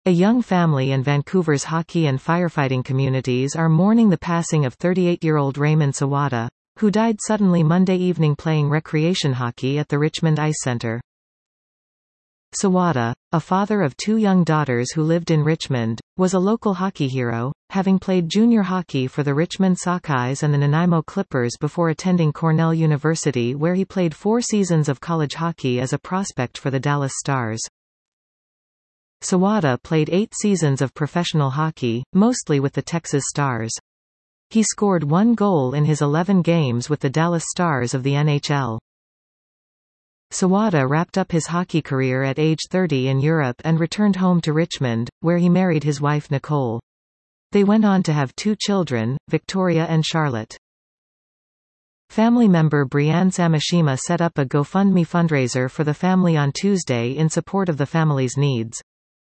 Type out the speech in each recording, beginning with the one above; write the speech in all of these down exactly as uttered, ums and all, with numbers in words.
A young family and Vancouver's hockey and firefighting communities are mourning the passing of thirty-eight-year-old Raymond Sawada, who died suddenly Monday evening playing recreation hockey at the Richmond Ice Centre. Sawada, a father of two young daughters who lived in Richmond, was a local hockey hero, having played junior hockey for the Richmond Sockeyes and the Nanaimo Clippers before attending Cornell University, where he played four seasons of college hockey as a prospect for the Dallas Stars. Sawada played eight seasons of professional hockey, mostly with the Texas Stars. He scored one goal in his eleven games with the Dallas Stars of the N H L. Sawada wrapped up his hockey career at age thirty in Europe and returned home to Richmond, where he married his wife Nicole. They went on to have two children, Victoria and Charlotte. Family member Brianne Samashima set up a GoFundMe fundraiser for the family on Tuesday in support of the family's needs.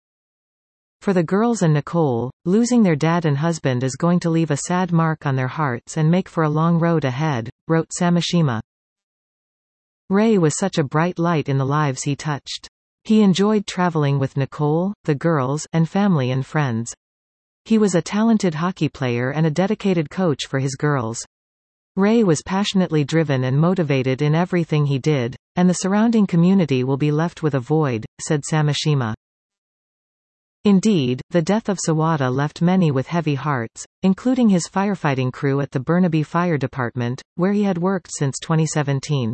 For the girls and Nicole, losing their dad and husband is going to leave a sad mark on their hearts and make for a long road ahead, wrote Samashima. Ray was such a bright light in the lives he touched. He enjoyed traveling with Nicole, the girls, and family and friends. He was a talented hockey player and a dedicated coach for his girls. Ray was passionately driven and motivated in everything he did, and the surrounding community will be left with a void, said Samashima. Indeed, the death of Sawada left many with heavy hearts, including his firefighting crew at the Burnaby Fire Department, where he had worked since twenty seventeen.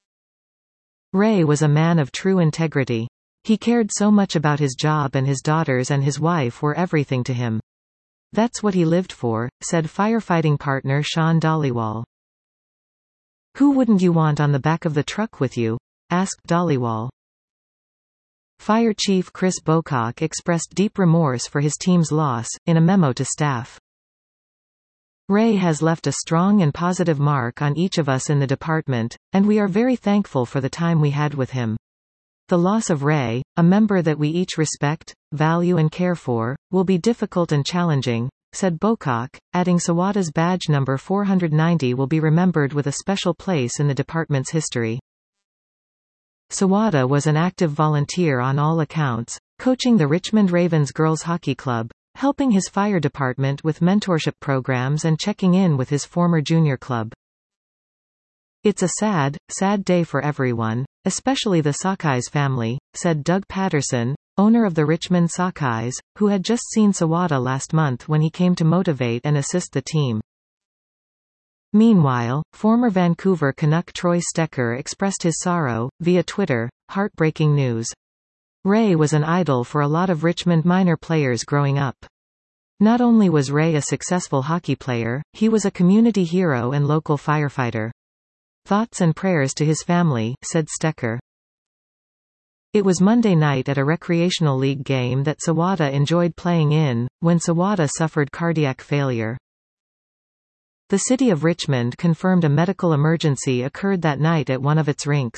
Ray was a man of true integrity. He cared so much about his job, and his daughters and his wife were everything to him. That's what he lived for, said firefighting partner Sean Dhaliwal. Who wouldn't you want on the back of the truck with you? Asked Dhaliwal. Fire Chief Chris Bocock expressed deep remorse for his team's loss, in a memo to staff. Ray has left a strong and positive mark on each of us in the department, and we are very thankful for the time we had with him. The loss of Ray, a member that we each respect, value and care for, will be difficult and challenging, said Bocock, adding Sawada's badge number four hundred ninety will be remembered with a special place in the department's history. Sawada was an active volunteer on all accounts, coaching the Richmond Ravens Girls Hockey Club, helping his fire department with mentorship programs and checking in with his former junior club. It's a sad, sad day for everyone, especially the Sockeyes family, said Doug Patterson, owner of the Richmond Sockeyes, who had just seen Sawada last month when he came to motivate and assist the team. Meanwhile, former Vancouver Canuck Troy Stecher expressed his sorrow, via Twitter, heartbreaking news. Ray was an idol for a lot of Richmond minor players growing up. Not only was Ray a successful hockey player, he was a community hero and local firefighter. Thoughts and prayers to his family, said Stecher. It was Monday night at a recreational league game that Sawada enjoyed playing in, when Sawada suffered cardiac failure. The city of Richmond confirmed a medical emergency occurred that night at one of its rinks.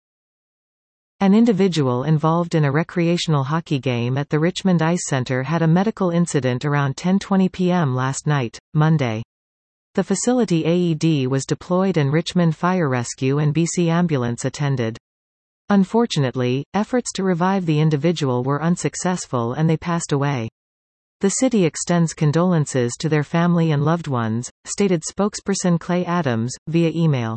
An individual involved in a recreational hockey game at the Richmond Ice Centre had a medical incident around ten twenty p m last night, Monday. The facility A E D was deployed and Richmond Fire Rescue and B C Ambulance attended. Unfortunately, efforts to revive the individual were unsuccessful and they passed away. The city extends condolences to their family and loved ones, stated spokesperson Clay Adams, via email.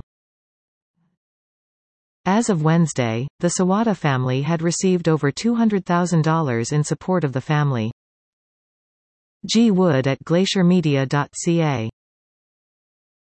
As of Wednesday, the Sawada family had received over two hundred thousand dollars in support of the family. G. Wood at glacier media dot c a